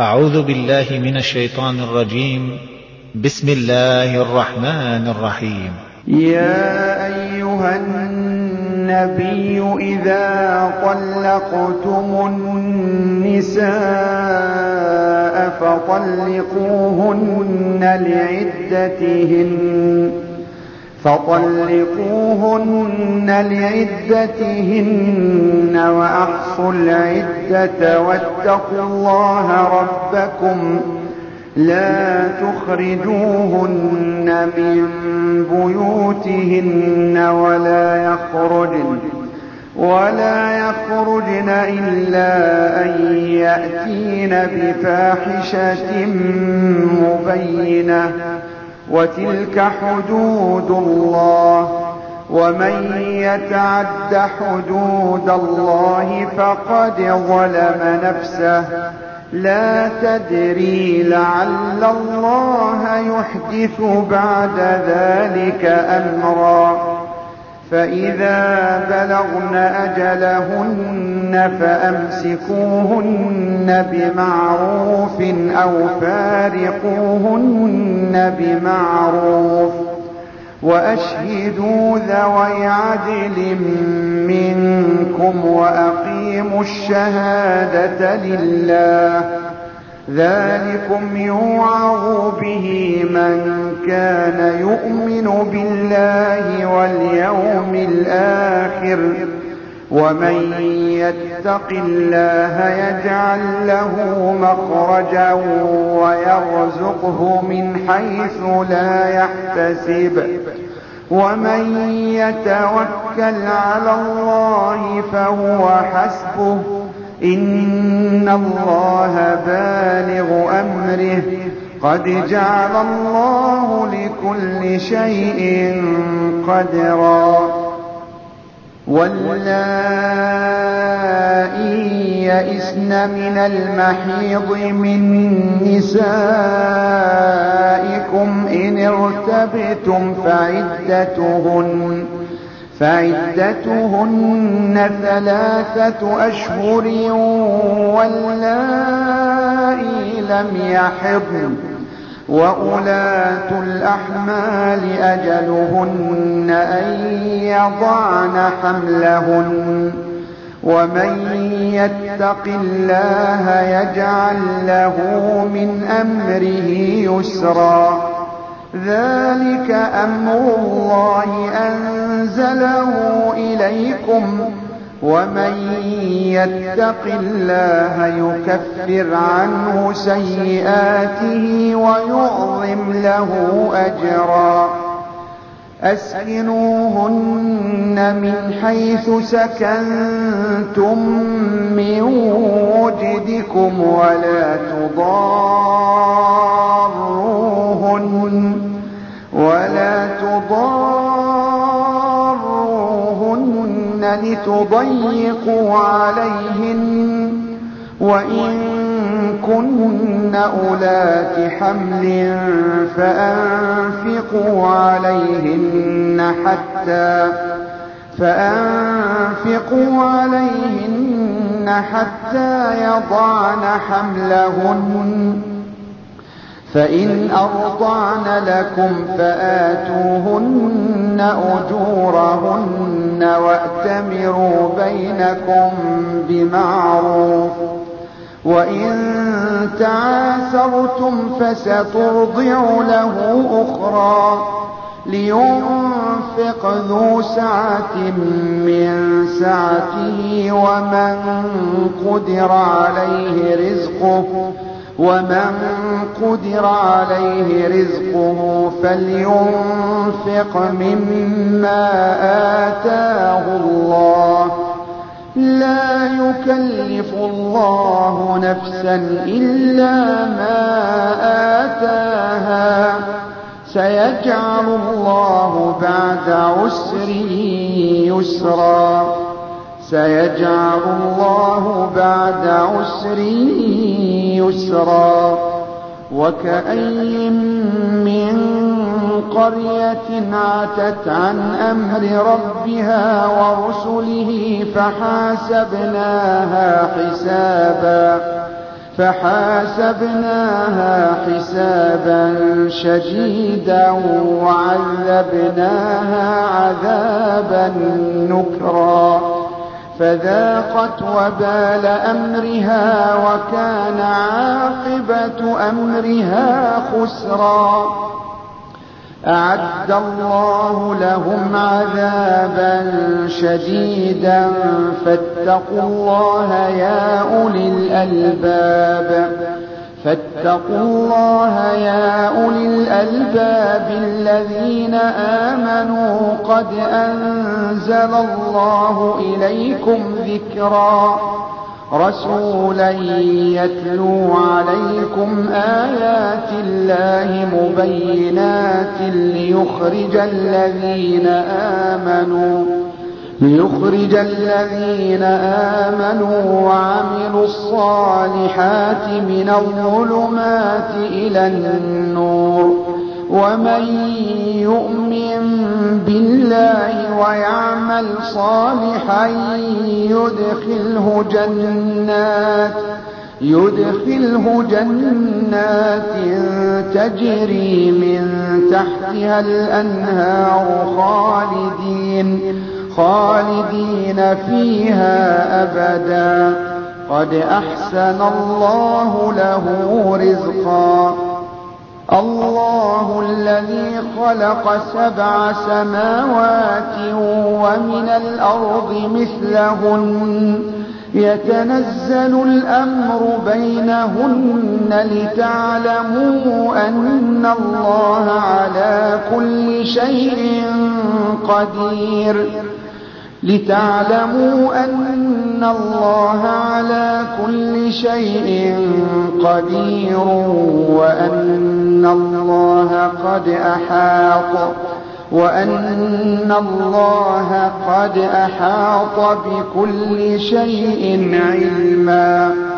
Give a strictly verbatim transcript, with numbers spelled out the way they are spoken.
أعوذ بالله من الشيطان الرجيم. بسم الله الرحمن الرحيم. يا أيها النبي إذا طلقتم النساء فطلقوهن لعدتهن فطلقوهن لعدتهن وأحصوا العدة واتقوا الله ربكم لا تخرجوهن من بيوتهن ولا يخرجن ولا يخرجن إلا أن يأتين بفاحشة مبينة وتلك حدود الله ومن يتعد حدود الله فقد ظلم نفسه لا تدري لعل الله يحدث بعد ذلك أمرا فإذا بلغن أجلهن فأمسكوهن بمعروف أو فارقوهن بمعروف وأشهدوا ذوي عدل منكم وأقيموا الشهادة لله ذلكم يوعظ به من كان يؤمن بالله واليوم الآخر ومن يتق الله يجعل له مخرجا ويرزقه من حيث لا يحتسب ومن يتوكل على الله فهو حسبه إن الله بالغ أمره قد جعل الله لكل شيء قدرا واللائي يئسن من المحيض من نسائكم إن ارتبتم فعدتهن فعدتهن ثلاثة أشهر واللائي لم يحضن وأولاة الأحمال أجلهن أن يضعن حملهن ومن يتق الله يجعل له من أمره يسرا ذلك أمر الله أنزله إليكم ومن يتق الله يكفر عنه سيئاته ويعظم له أجرا أسكنوهن من حيث سكنتم من وجدكم ولا تضاروهن ولا تضاروهن لتضيقوا عليهن وإن كن أولات حمل فأنفقوا عليهن حتى فأنفقوا عليهن حتى يضعن حملهن فإن أرضعن لكم فآتوهن أجورهن وأتمروا بينكم بمعروف وإن تعاسرتم فسترضع له أخرى لينفق ذو سعة من سعته ومن قدر عليه رزقه ومن قدر عليه رزقه فلينفق مما آتاه الله لا يكلف الله نفسا إلا ما آتاها سيجعل الله بعد عسر يسرا سيجعل الله بعد عسر يسرا وكأي من قرية عتت عن أمر ربها ورسله فحاسبناها حسابا فحاسبناها حسابا شديدا وعذبناها عذابا نكرا فذاقت وبال أمرها وكان عاقبة أمرها خسرا. أعد الله لهم عذابا شديدا فاتقوا الله يا أولي الألباب فاتقوا الله يا أولي الألباب الذين آمنوا قد أنزل الله إليكم ذكرا رسولا يتلو عليكم آيات الله مبينات ليخرج الذين آمنوا ليخرج الذين آمنوا وعملوا الصالحات من الظلمات إلى النور ومن يؤمن بالله ويعمل صالحا يدخله جنات يدخله جنات تجري من تحتها الأنهار خالدين خالدين فيها أبدا قد أحسن الله له رزقا. الله الذي خلق سبع سماوات ومن الأرض مثلهن يتنزل الأمر بينهن لتعلموا أن الله على كل شيء قدير لتعلموا أن الله على كل شيء قدير وأن الله قد أحاط وأن الله قد أحاط بكل شيء علما.